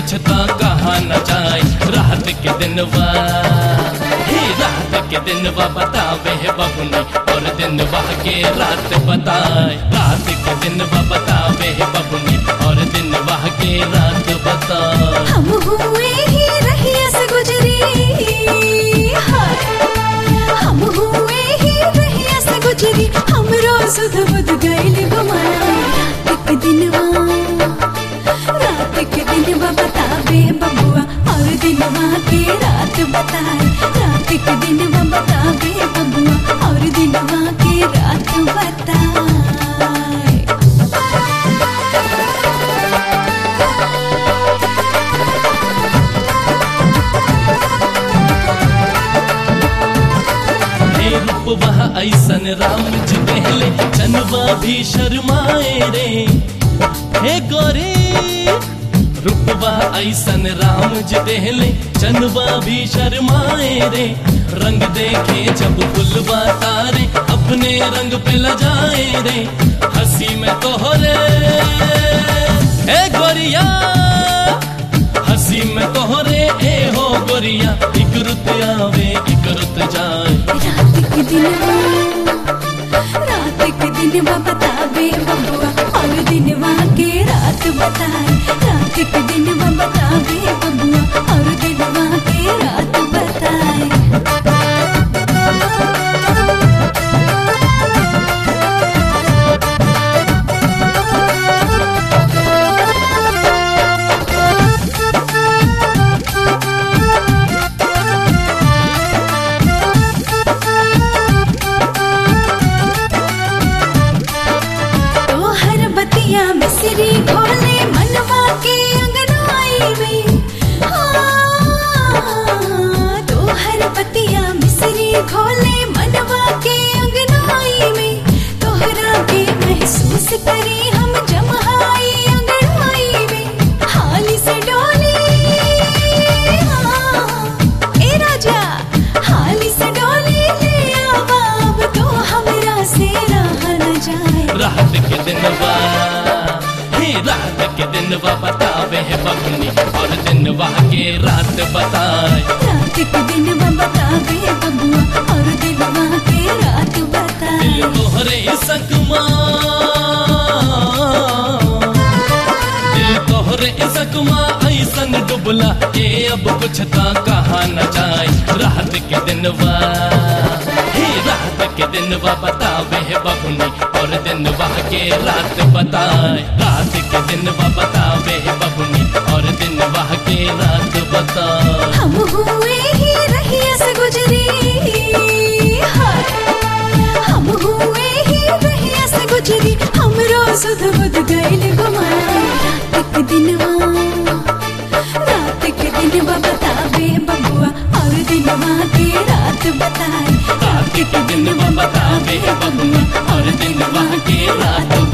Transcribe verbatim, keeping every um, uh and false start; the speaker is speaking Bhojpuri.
कुछ तो कहा न जाए। रात के दिन वा ही रात के दिन वा बतावे है बबुनी और दिन वाह के रात बताए। रात के दिन वा बतावे है बबुनी और दिन वाह के रात बताए। हम हुए ही रहिया से गुजरी, हम हुए ही रहिया से गुजरी, हम रोज बुध गइल गुमाना। रात के दिन रात के दिन बतावे बबुआ और दिन के रात बताए। रात के दिन बतावे बबुआ और दिन के रात बताए। रूपवा ऐसन राम जी पहले चनवा भी शर्माए रे। हे गोरे रूपवा ऐसन राम जी पहले चनवा भी शर्माए रे। रंग देखे जब फुलवा तारे अपने रंग पे लजाए रे। हंसी में तोहरे हे गोरिया, हंसी में तोहरे ए हो गोरिया। एक रुत आवे एक रुत जाए। रात के दिन रात के दिन बतावे बबुआ और दिन के रात बताए। रात के दिन बतावे बबुआ और दिन के रात बताए। मिसरी घोले मनवा के अंगनाई में। तो हर पतिया मिसरी घोले मनवा के अंगनाई में। तोहरा के महसूस करी हम जमहाई अंगनाई में। हाली से डोली ए राजा, हाली से डोली ले आवाब तो हमरा से रह न जाए। रात के दिन रात के दिन वा बतावे है बबुनी और दिन वाह के रात बताए। रात के दिन बतावे बबुआ और दिन वाह के रात बताए। दिल तोहरे सकमा दिल तोहरे सकमा ऐसन डुबला के अब कुछ तो कहा न जाए। रात के दिन वा ही रात के दिन वा बतावे है बबुनी और दिन वाह के रात बताए। रात के दिन वा बतावे है बबुनी और दिन वाह के रात बताए। हम हुए ही रहिया से गुजरी, हम हुए ही रहिया से गुजरी, हम रोज बुध गइल गुमाना। रात के दिन रात के दिन बतावे बबुआ और दिन के रात बताए। रात के दिन बतावे बबुआ और दिन वाह के रात